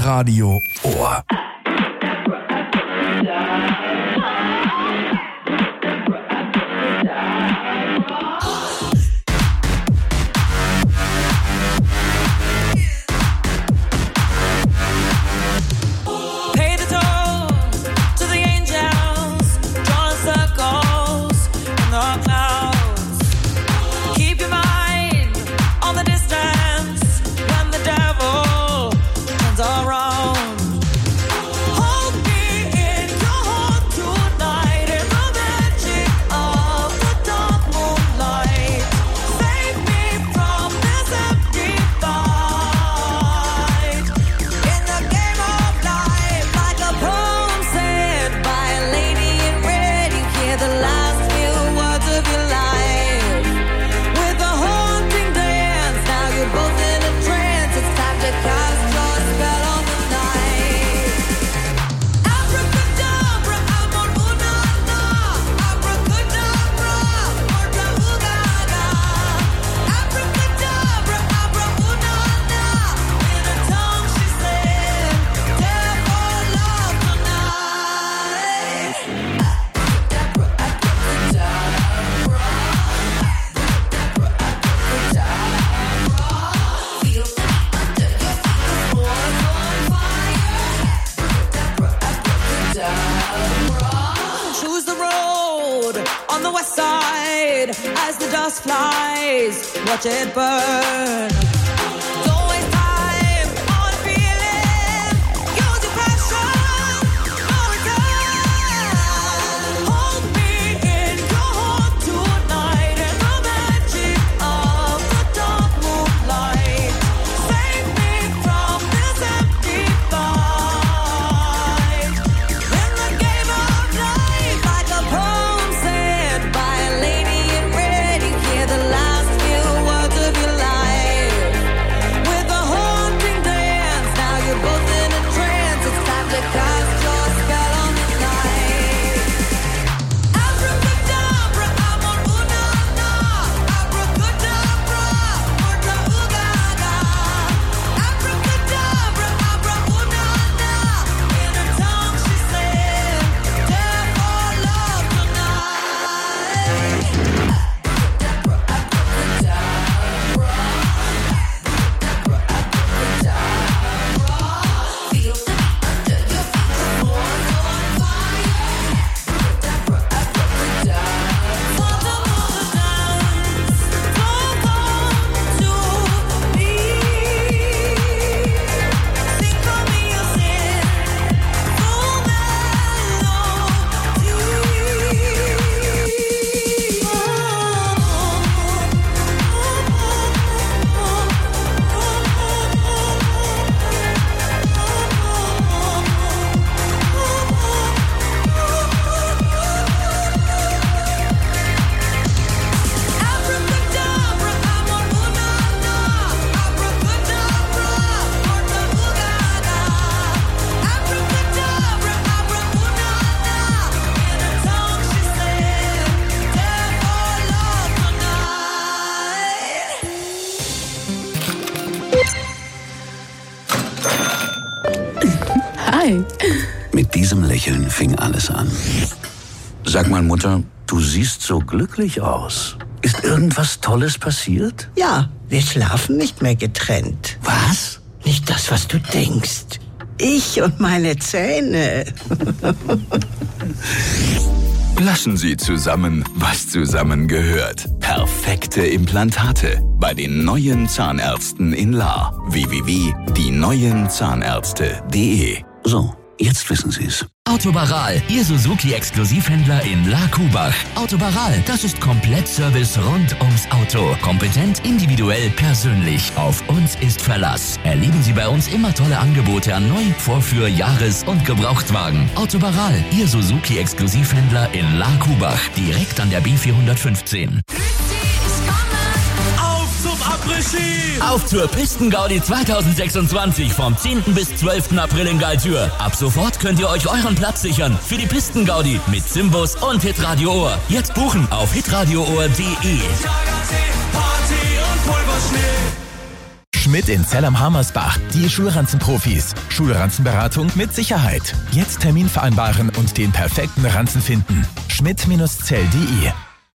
Hitradio Ohr. Watch it burn. Don't waste time on feeling. Use your passion. No return. Hold me in your heart tonight in the magic of the dark moonlight. Save me from this empty fight. In the game of life, like a poem said by a lady in red, you hear the last of your life with a haunting dance. Now you're both in a trance. It's time to cast your spell on the night. Abracadabra, amor una-na. Abracadabra, morta ugaga. Abracadabra, abra una-na. In her tongue she said, therefore love tonight. Mit diesem Lächeln fing alles an. Sag mal, Mutter, du siehst so glücklich aus. Ist irgendwas Tolles passiert? Ja, wir schlafen nicht mehr getrennt. Was? Nicht das, was du denkst. Ich und meine Zähne. Lassen Sie zusammen, was zusammengehört. Perfekte Implantate bei den neuen Zahnärzten in Lahr. www.dieneuenzahnärzte.de. So, jetzt wissen Sie's. Autobaral, Ihr Suzuki-Exklusivhändler in Lahr-Kubach. Autobaral, das ist Komplettservice rund ums Auto. Kompetent, individuell, persönlich. Auf uns ist Verlass. Erleben Sie bei uns immer tolle Angebote an Neu-, Vorführ-, Jahres- und Gebrauchtwagen. Autobaral, Ihr Suzuki-Exklusivhändler in Lahr-Kubach. Direkt an der B415. Auf zur Pistengaudi 2026 vom 10. bis 12. April in Galtür. Ab sofort könnt ihr euch euren Platz sichern für die Pistengaudi mit Simbus und Hitradio Ohr. Jetzt buchen auf hitradioohr.de. Schmidt in Zell am Harmersbach. Die Schulranzenprofis. Schulranzenberatung mit Sicherheit. Jetzt Termin vereinbaren und den perfekten Ranzen finden. Schmidt-Zell.de.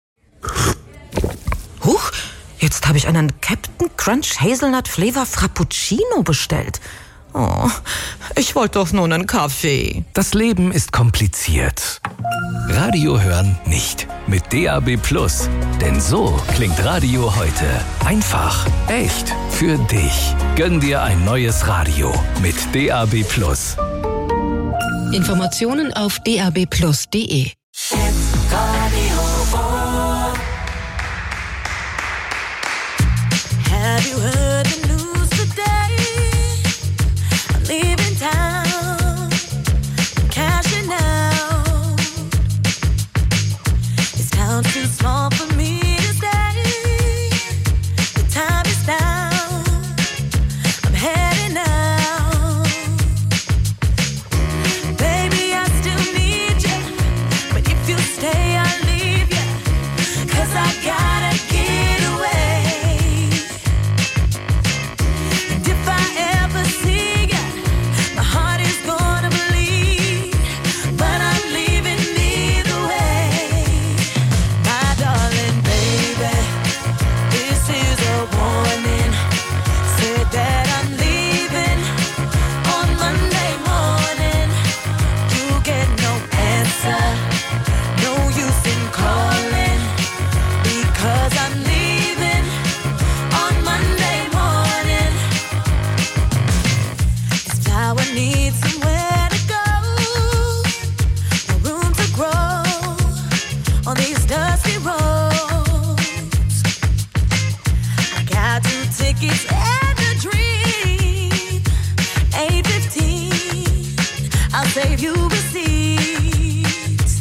Huch, jetzt habe ich einen Captain Crunch Hazelnut Flavor Frappuccino bestellt. Oh, ich wollte doch nur einen Kaffee. Das Leben ist kompliziert. Radio hören nicht. Mit DAB+. Denn so klingt Radio heute. Einfach, echt, für dich. Gönn dir ein neues Radio mit DAB+. Informationen auf dabplus.de. Have you heard the news today? I'm leaving town, I'm cashing out. This town's too small for me to stay. The time is now, I'm heading out. Baby, I still need you, but if you stay, I'll leave you. 'Cause I gotta get away. Save you receipts.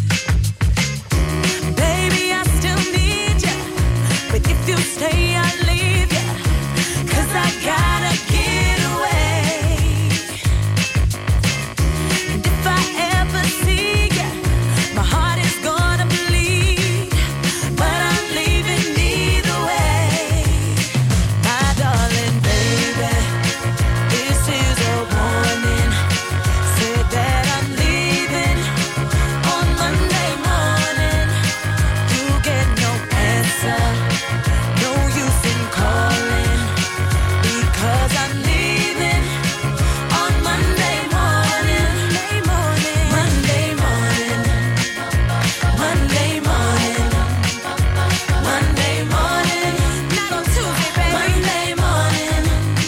Baby, I still need you, but if you stay, I'll leave you. 'Cause I gotta get away. And if I ever see you, my heart is gonna bleed. But I'm leaving either way. My darling baby, this is a warning. Said that I'm leaving on Monday morning. You get no answer, no use in calling, because I'm leaving on Monday morning. Monday morning, Monday morning, Monday morning, not on Tuesday, baby. Monday morning.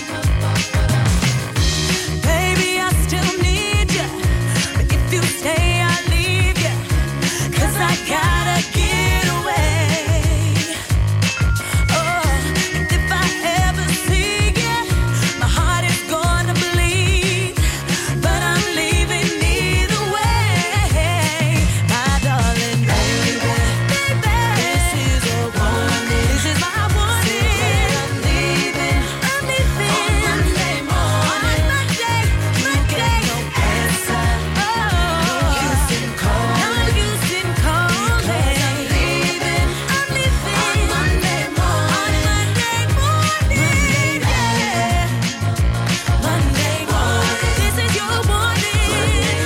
Baby, I still need you, but if you stay, I'll leave you. 'Cause I gotta get away. Oh, and if I ever see you, my heart is gonna bleed. But I'm leaving either way. My darling baby, this is a warning. This is my warning. I'm leaving on Monday morning. On Monday. You get no answer. No use in calling. Because I'm leaving on Monday morning. Yeah. Monday morning. This is your warning.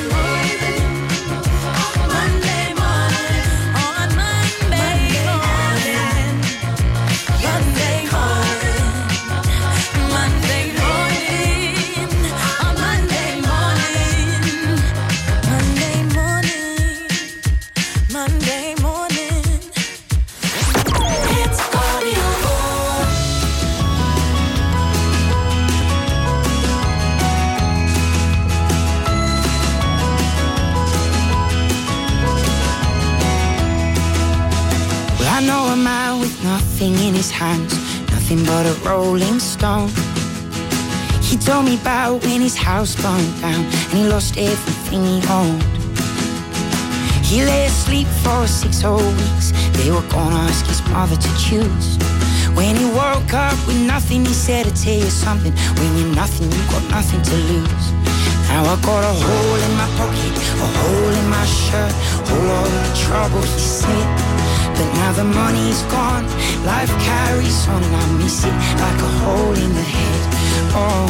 Monday morning. On Monday morning. Monday morning. Monday morning. On Monday morning. Monday morning. Monday morning. It's audio. Well, I know a man with nothing in his hands, nothing but a rolling stone. He told me about when his house burned down and he lost everything he owned. He lay asleep for 6 whole weeks. They were gonna ask his mother to choose. When he woke up with nothing, he said, "I'll tell you something. When you're nothing, you got nothing to lose." Now I got a hole in my pocket, a hole in my shirt, all of the trouble, he said. But But now the money's gone, life carries on, and I miss it like a hole in the head. Oh,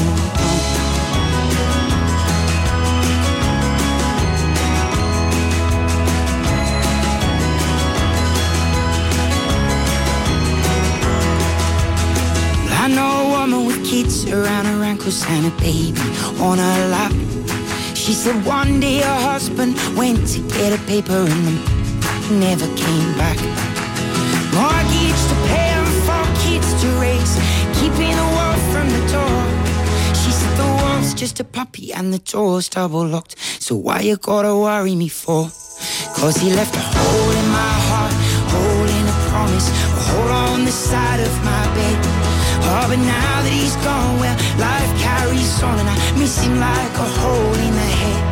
I know a woman with kids around her ankles and a baby on her lap. She said one day her husband went to get a paper and the never came back. Mortgage to pay and 4 kids to raise, keeping the wolf from the door. She said the wolf's just a puppy and the door's double locked, so why you gotta worry me for? Cause he left a hole in my heart, hole in a promise, a hole on the side of my bed. Oh, but now that he's gone, well, life carries on, and I miss him like a hole in the head.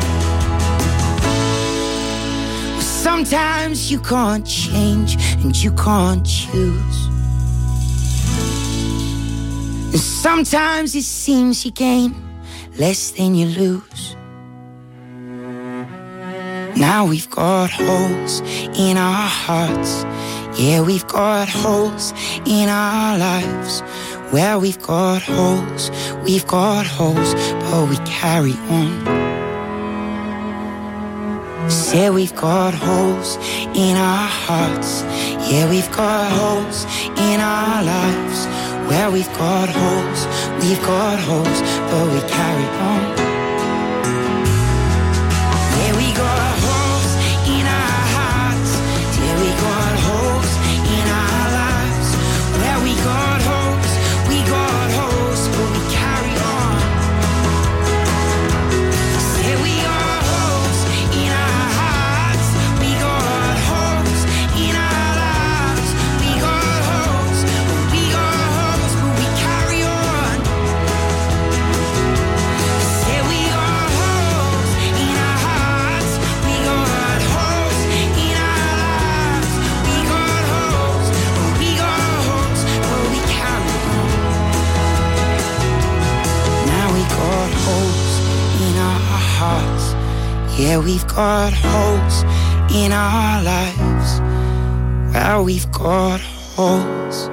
Sometimes you can't change and you can't choose, and sometimes it seems you gain less than you lose. Now we've got holes in our hearts, yeah, we've got holes in our lives. Well, we've got holes, but we carry on. Say we've got holes in our hearts, yeah, we've got holes in our lives. Well, we've got holes, but we carry on. Yeah, we got holes in our hearts, yeah, we got holes in our lives. Well, we got holes, but we carry on. Say we got holes in our hearts, we got holes in our lives. We got holes, but we carry on. Say we got holes in our hearts, we got holes in our lives. We got holes, but we carry on. Now we got holes in our hearts, yeah, we've got holes in our lives. Well, we've got holes,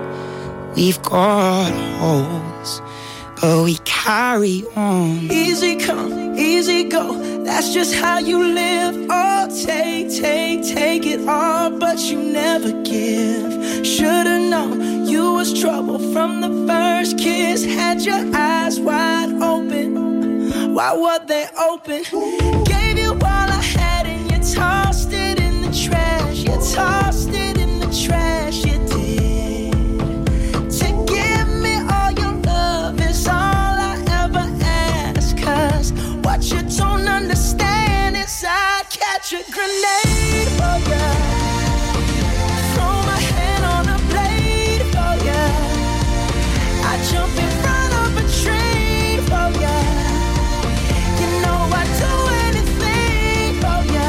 but we carry on. Easy come, easy go, that's just how you live. Oh, take it all, but you never give. Should've known you was trouble from the first kiss. Had your eyes wide open, why were they open? Gave you all I had and you tossed it in the trash. You tossed it in the trash, you did. To give me all your love is all I ever ask. Cause what you don't understand is I'd catch a grenade for ya, throw my hand on a blade for ya, I'd jump in front of a train for ya. You know I'd do anything for ya.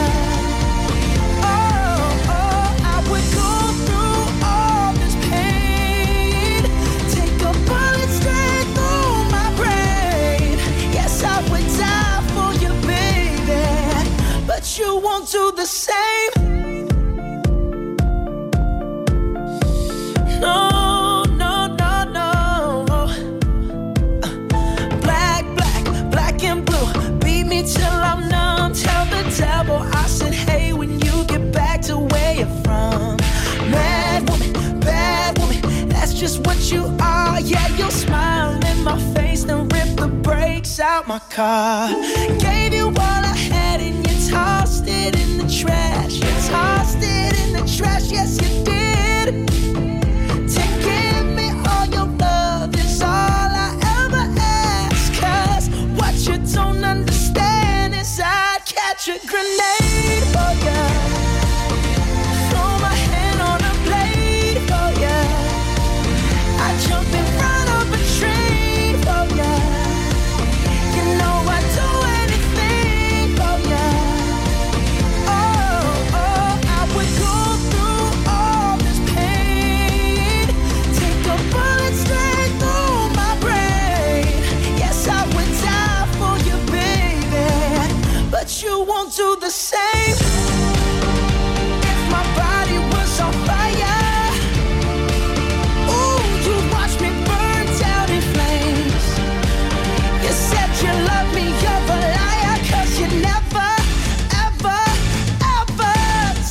Oh, I would go through all this pain, take a bullet straight through my brain. Yes, I would die for you, baby, but you won't do the same. No. Black and blue, beat me till I'm numb. Tell the devil I said, hey, when you get back to where you're from. Mad woman, that's just what you are. Yeah, you'll smile in my face, then rip the brakes out my car. Gave you all I had and you tossed it in the trash. You tossed